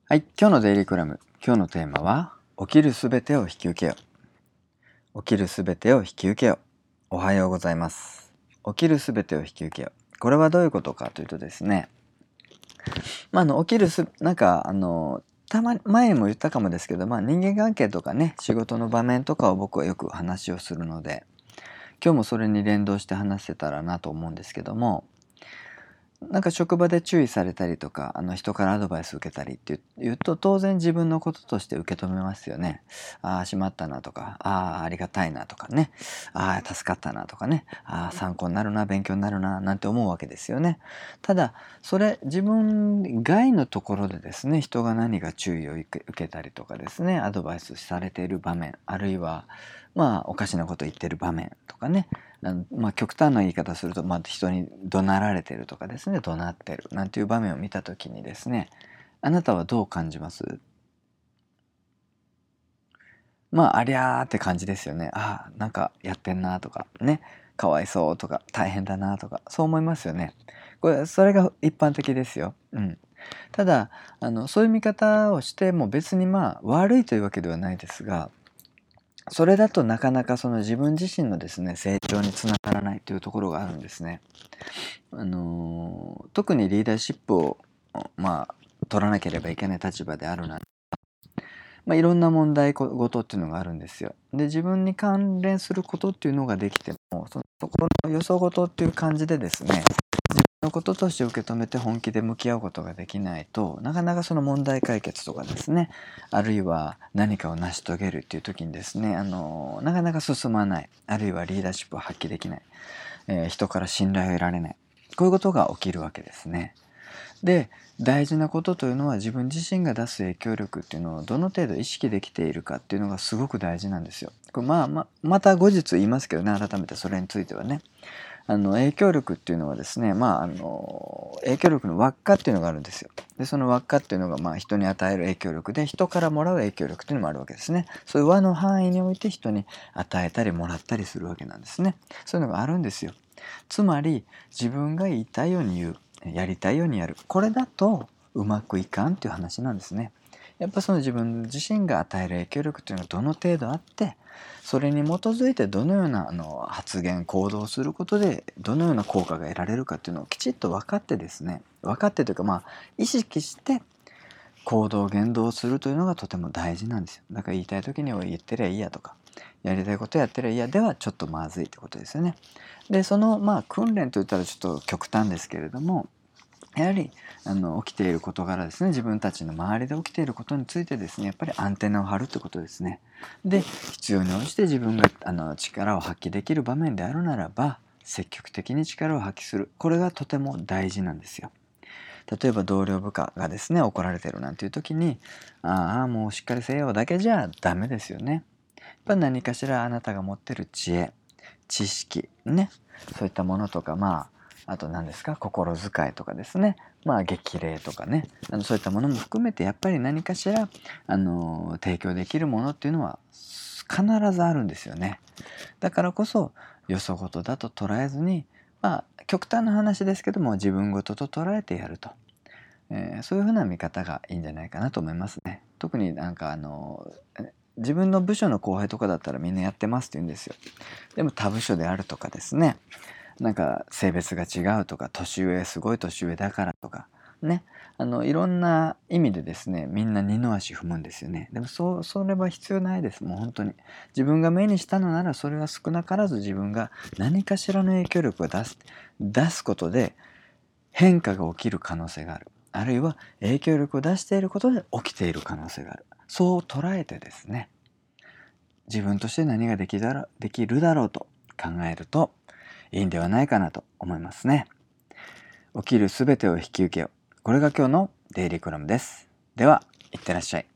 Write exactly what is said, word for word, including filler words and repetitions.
はい、今日のデイリーコラム。今日のテーマは、起きるすべてを引き受けよ。起きるすべてを引き受けよ。おはようございます。起きるすべてを引き受けよ。これはどういうことかというとですね、まあ、あの起きるす、なんか、あの、たま、前にも言ったかもですけど、まあ、人間関係とかね、仕事の場面とかを僕はよく話をするので、今日もそれに連動して話せたらなと思うんですけども、なんか職場で注意されたりとか、あの人からアドバイス受けたりって言うと、当然自分のこととして受け止めますよね。ああ、しまったなとか、ああ、ありがたいなとかね、ああ、助かったなとかね、ああ、参考になるな、勉強になるな、なんて思うわけですよね。ただ、それ、自分外のところでですね、人が何か注意を受け受けたりとかですね、アドバイスされている場面、あるいは、まあ、おかしなこと言ってる場面とかね、あのまあ、極端な言い方すると、まあ、人に怒鳴られてるとかですね、怒鳴ってるなんていう場面を見た時にですね、あなたはどう感じます？まあ、ありゃーって感じですよね。ああ、なんかやってんなとかね、かわいそうとか大変だなとか、そう思いますよね。これ、それが一般的ですよ。うん。ただ、あの、そういう見方をしても別にまあ悪いというわけではないですが、それだとなかなかその自分自身のですね、成長につながらないというところがあるんですね。あの特にリーダーシップをまあ取らなければいけない立場であるなら、まあ、いろんな問題事っていうのがあるんですよ。で、自分に関連することっていうのができても、そのところの予想事っていう感じでですね、自分のこととして受け止めて本気で向き合うことができないと、なかなかその問題解決とかですね、あるいは何かを成し遂げるっていう時にですね、あのなかなか進まない、あるいはリーダーシップを発揮できない、えー人から信頼を得られない、こういうことが起きるわけですね。で、大事なことというのは自分自身が出す影響力っていうのをどの程度意識できているかっていうのがすごく大事なんですよ。これまあままた後日言いますけどね、改めてそれについてはね。あの影響力っていうのはですね、まああの影響力の輪っかっていうのがあるんですよ。で、その輪っかっていうのがまあ人に与える影響力で、人からもらう影響力っていうのもあるわけですね。そういう輪の範囲において人に与えたりもらったりするわけなんですね。そういうのがあるんですよ。つまり自分が言いたいように言う、やりたいようにやる、これだとうまくいかんっていう話なんですね。やっぱその自分自身が与える影響力というのがどの程度あって、それに基づいてどのようなあの発言行動をすることでどのような効果が得られるかっていうのをきちっと分かってですね、分かってというかまあ意識して行動言動をするというのがとても大事なんですよ。だから言いたい時には言ってりゃいいやとか、やりたいことやってりゃいいやではちょっとまずいってことですよね。で、そのまあ訓練といったらちょっと極端ですけれども、やはりあの起きている事柄ですね、自分たちの周りで起きていることについてですね、やっぱりアンテナを張るってことですね。で、必要に応じて自分があの力を発揮できる場面であるならば積極的に力を発揮する、これがとても大事なんですよ。例えば同僚部下がですね、怒られてるなんていう時に、ああもうしっかりせよだけじゃダメですよね。やっぱ何かしらあなたが持ってる知恵、知識ね、そういったものとか、まああと何ですか、心遣いとかですね、まあ激励とかね、あのそういったものも含めてやっぱり何かしらあの提供できるものっていうのは必ずあるんですよね。だからこそよそごとだと捉えずに、まあ極端な話ですけども自分ごとと捉えてやると、えーそういうふうな見方がいいんじゃないかなと思いますね。特になんかあの自分の部署の後輩とかだったらみんなやってますって言うんですよ。でも他部署であるとかですね、なんか性別が違うとか、年上すごい年上だからとかね、あのいろんな意味でですね、みんな二の足踏むんですよね。でもそうそれは必要ないです。もう本当に自分が目にしたのなら、それは少なからず自分が何かしらの影響力を出す出すことで変化が起きる可能性がある、あるいは影響力を出していることで起きている可能性がある、そう捉えてですね、自分として何ができだろできるだろうと考えるといいんではないかなと思いますね。起きるすべてを引き受けよう。これが今日のデイリーコラムです。では、いってらっしゃい。